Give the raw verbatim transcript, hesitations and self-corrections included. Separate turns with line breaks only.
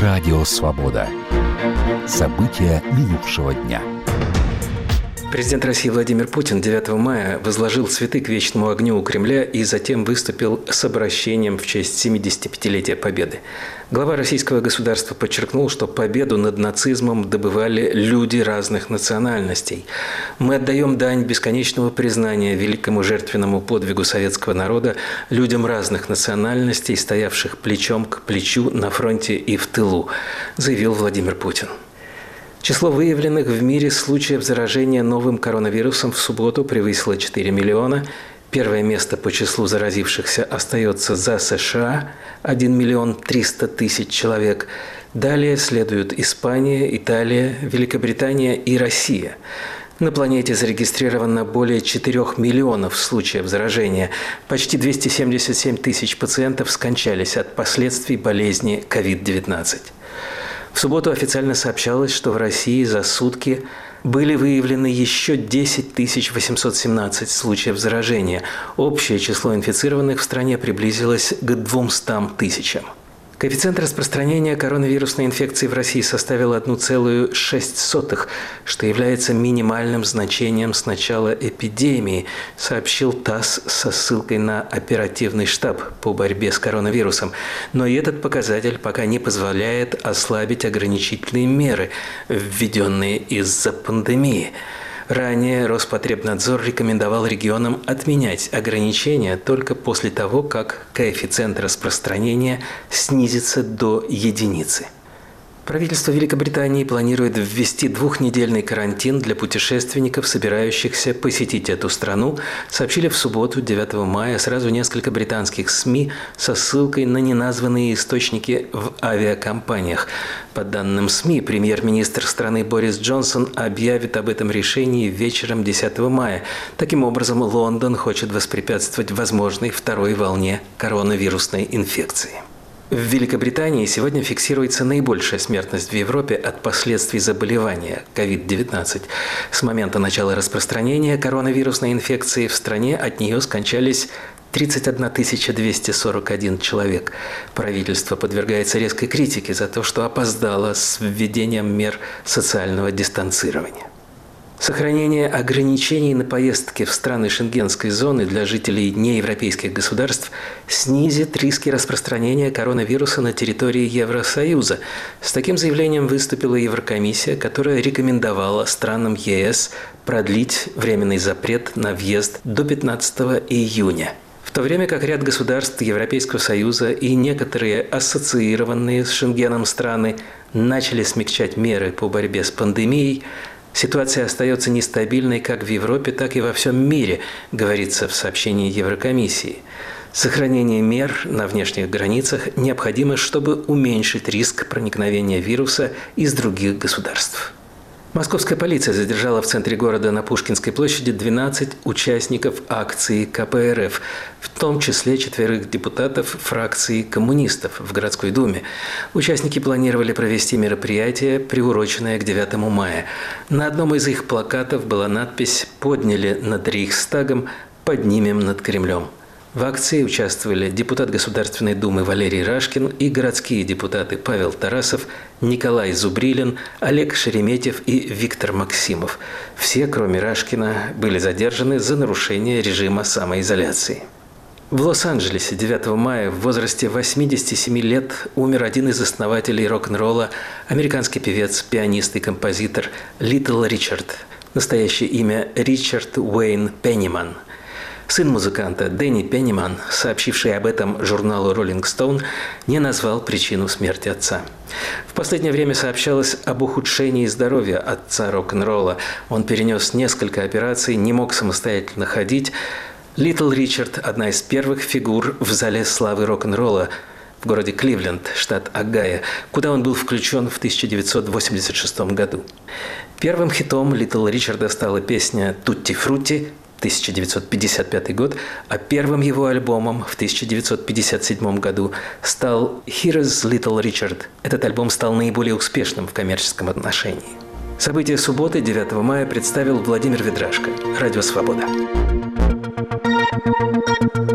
Радио «Свобода». События минувшего дня.
Президент России Владимир Путин девятого мая возложил цветы к вечному огню у Кремля и затем выступил с обращением в честь семидесятипятилетия Победы. Глава российского государства подчеркнул, что победу над нацизмом добывали люди разных национальностей. «Мы отдаем дань бесконечного признания великому жертвенному подвигу советского народа людям разных национальностей, стоявших плечом к плечу на фронте и в тылу», заявил Владимир Путин. Число выявленных в мире случаев заражения новым коронавирусом в субботу превысило четыре миллиона. Первое место по числу заразившихся остается за США – один миллион триста тысяч человек. Далее следуют Испания, Италия, Великобритания и Россия. На планете зарегистрировано более четырёх миллионов случаев заражения. Почти двести семьдесят семь тысяч пациентов скончались от последствий болезни ковид девятнадцать. В субботу официально сообщалось, что в России за сутки были выявлены еще десять тысяч восемьсот семнадцать случаев заражения. Общее число инфицированных в стране приблизилось к двумстам тысячам. Коэффициент распространения коронавирусной инфекции в России составил одна целая шесть десятых, что является минимальным значением с начала эпидемии, сообщил ТАСС со ссылкой на оперативный штаб по борьбе с коронавирусом. Но и этот показатель пока не позволяет ослабить ограничительные меры, введенные из-за пандемии. Ранее Роспотребнадзор рекомендовал регионам отменять ограничения только после того, как коэффициент распространения снизится до единицы. Правительство Великобритании планирует ввести двухнедельный карантин для путешественников, собирающихся посетить эту страну, сообщили в субботу, девятого мая, сразу несколько британских СМИ со ссылкой на неназванные источники в авиакомпаниях. По данным СМИ, премьер-министр страны Борис Джонсон объявит об этом решении вечером десятого мая. Таким образом, Лондон хочет воспрепятствовать возможной второй волне коронавирусной инфекции. В Великобритании сегодня фиксируется наибольшая смертность в Европе от последствий заболевания ковид девятнадцать. С момента начала распространения коронавирусной инфекции в стране от нее скончались тридцать одна тысяча двести сорок один человек. Правительство подвергается резкой критике за то, что опоздало с введением мер социального дистанцирования. Сохранение ограничений на поездки в страны Шенгенской зоны для жителей неевропейских государств снизит риски распространения коронавируса на территории Евросоюза. С таким заявлением выступила Еврокомиссия, которая рекомендовала странам ЕС продлить временный запрет на въезд до пятнадцатого июня. В то время как ряд государств Европейского Союза и некоторые ассоциированные с Шенгеном страны начали смягчать меры по борьбе с пандемией, ситуация остается нестабильной как в Европе, так и во всем мире, говорится в сообщении Еврокомиссии. Сохранение мер на внешних границах необходимо, чтобы уменьшить риск проникновения вируса из других государств. Московская полиция задержала в центре города на Пушкинской площади двенадцать участников акции ка пэ эр эф, в том числе четверых депутатов фракции коммунистов в городской думе. Участники планировали провести мероприятие, приуроченное к девятому мая. На одном из их плакатов была надпись «Подняли над Рейхстагом, поднимем над Кремлем». В акции участвовали депутат Государственной Думы Валерий Рашкин и городские депутаты Павел Тарасов, Николай Зубрилин, Олег Шереметьев и Виктор Максимов. Все, кроме Рашкина, были задержаны за нарушение режима самоизоляции. В Лос-Анджелесе девятого мая в возрасте восьмидесяти семи лет умер один из основателей рок-н-ролла, американский певец, пианист и композитор Литл Ричард. Настоящее имя Ричард Уэйн Пенниман. Сын музыканта Дэнни Пенниман, сообщивший об этом журналу Rolling Stone, не назвал причину смерти отца. В последнее время сообщалось об ухудшении здоровья отца рок-н-ролла. Он перенес несколько операций, не мог самостоятельно ходить. Литл Ричард – одна из первых фигур в зале славы рок-н-ролла в городе Кливленд, штат Огайо, куда он был включен в тысяча девятьсот восемьдесят шестом году. Первым хитом Литл Ричарда стала песня «Тутти Фрутти», тысяча девятьсот пятьдесят пятый год, а первым его альбомом в тысяча девятьсот пятьдесят седьмом году стал «Here's Little Richard». Этот альбом стал наиболее успешным в коммерческом отношении. События субботы, девятого мая, представил Владимир Ведрашко. Радио «Свобода».